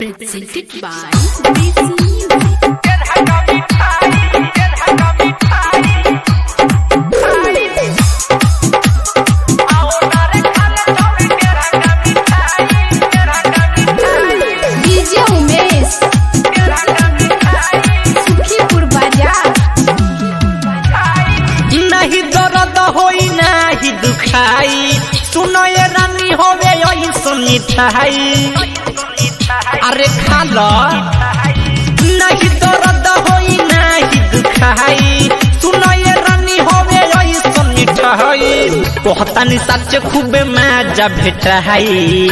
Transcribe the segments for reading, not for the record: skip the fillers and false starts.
Presented by BC Music. नहीं दर्द होई नहीं दुखाई, सुनो ये रानी होवे यही सुनी ठाई। अरे खा लो। नहीं दर्द होई नहीं दुखाई, सुनो ये रानी होवे यही सुनी ठाई। कहता नि सच खूबे मजा भेटाई।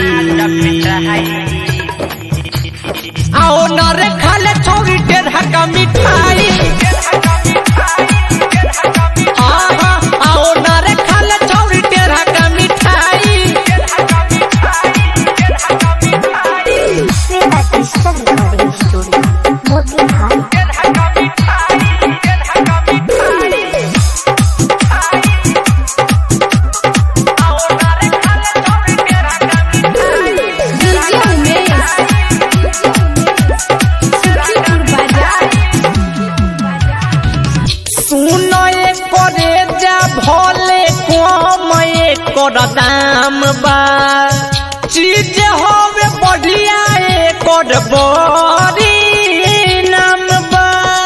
आओ न रे खा ले छोरी टेढ़ा का मिठाई। भोले कम एकर दाम बा, चीज होवे बढ़िया एकर बड़ी नाम बा।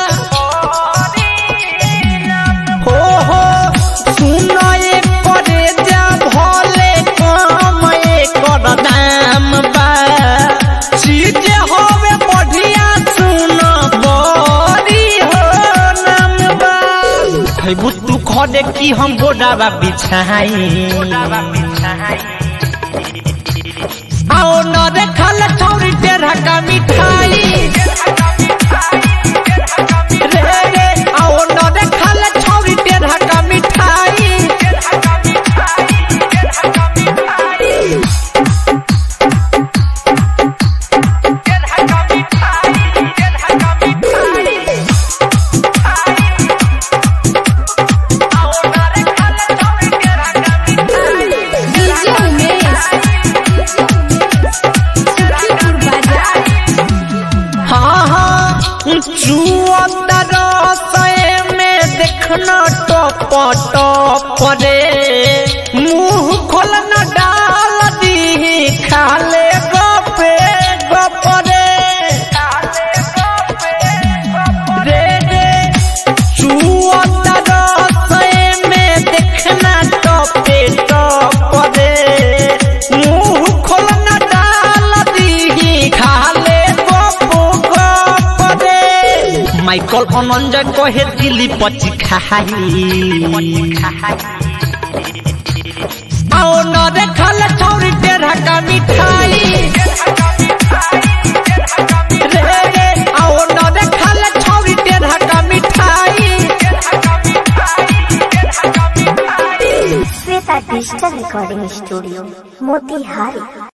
हो सुनो एकर जा भोले कम एकर दाम बा, चीज होवे बढ़िया सुनो बड़ी हो नाम बा। खैबू तू खोदे की हम बोडावा बिछाई। आओ न रे खाले छोरी टेढ़ा का मिठाई। रे आओ न रे खाले छोरी टेढ़ा का मिठाई। देखना टप टप रे, मुँह खोलना डाल दी खाले गपे गपरे। रे चुअता रस में देखना टपे टप रे, मुँह खोलना डाल दी खाले गप गपरे। माइकल अनंजय कहे दिली पची खाई। आओ न रे खाले छोरी टेढ़ा का मिठाई। रे आओ न रे खाले छोरी टेढ़ा का मिठाई। Shweta digital recording studio Motihari.